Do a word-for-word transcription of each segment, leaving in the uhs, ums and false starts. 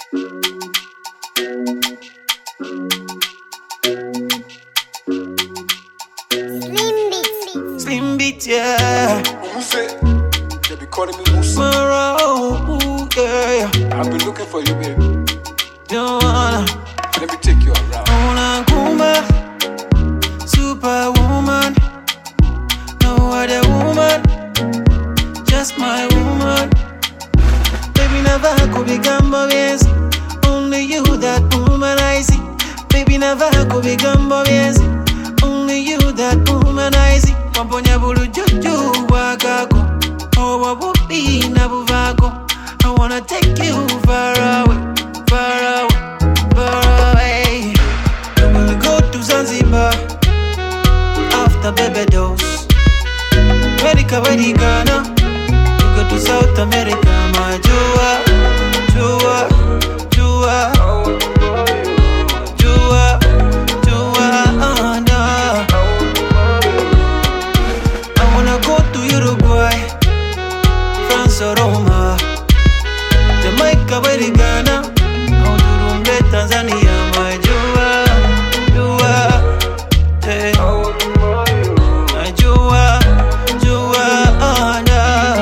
Slim Beats. Slim Beats, yeah. Muse, they be calling me Muse. Tomorrow, yeah. I've been looking for you, baby. Don't wanna, Let me take you around. wanna kuma, superwoman. No other woman, just my woman. Baby, never could be gumbo, yes. Only you, that woman I see. Baby, never could be gumbo, yes. Only you, that woman I see. Pamponya bulu juju wakako. Oh, wabupi na buvako. I wanna take you far away, far away, far away. We'll go to Zanzibar after baby dose. America, where you gonna? We go to South America, my Jua, Jua, Jua, Jua, Jua, oh no. I wanna go to Uruguay, France or Roma, Jamaica, where you gonna? Audurumbe, Tanzania, my Jua, Jua, hey. My Jua, Jua, oh no.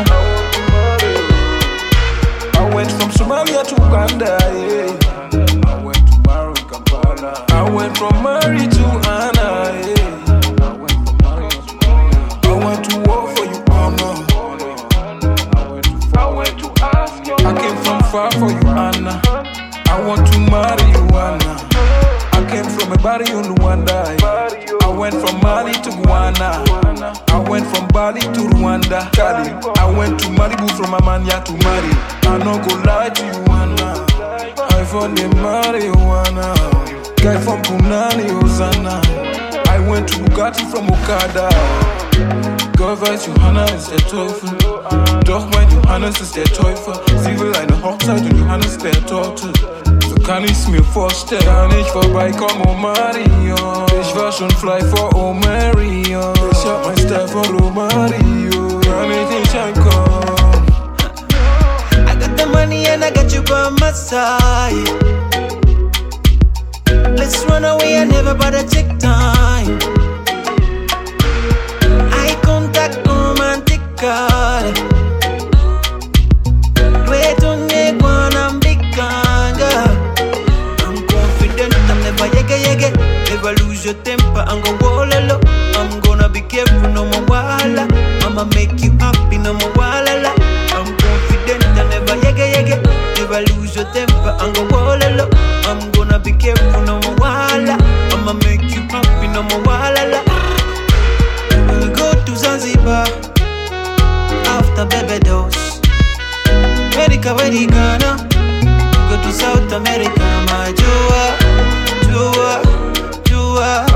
I went from Somalia to Uganda, yeah. I went to Maro in Kampala. I went from Mari to Anna, yeah. I went from Mari to Anna. I went to war for you, Anna. I went to far, I went to ask you. I came from far for you, Anna. I want to marry you, Anna. I came from a body in Rwanda. I went from Mali to Guyana. I went from Bali to Rwanda. Cali. I went to Malibu from Amania to Mali. I no go lie to you, Anna. I found the marijuana. Guy from Punani, Hosanna. I went to Bugatti from Okada. Government Johanna is der Teufel. Doch mein Johannes ist der Teufel. Sie will eine Hochzeit und Johannes der Torte. So kann ich's mir vorstellen. Kann ich vorbeikommen, oh Mario. Ich war schon fly vor oh Mario. Ich hab mein Style von oh Mario. Kann ich nicht ankommen. I got the money and I got you by my side. Let's run away and never bother take time. Eye contact romantic card. Wait on me, one I'm big ganga. I'm confident I'm never yege yege. Never lose your temper, I'm gonna wall low. I'm gonna be careful, no more wala. I'ma make you happy, no more wala. I'm confident I never yege yege. Never lose your temper, I'm gonna wall low. I'm gonna be careful, no more wala. I'ma make you happy, no more wala. We go to Zanzibar after baby dose. America, where you gonna? We go to South America, my Jua, Jua, Jua.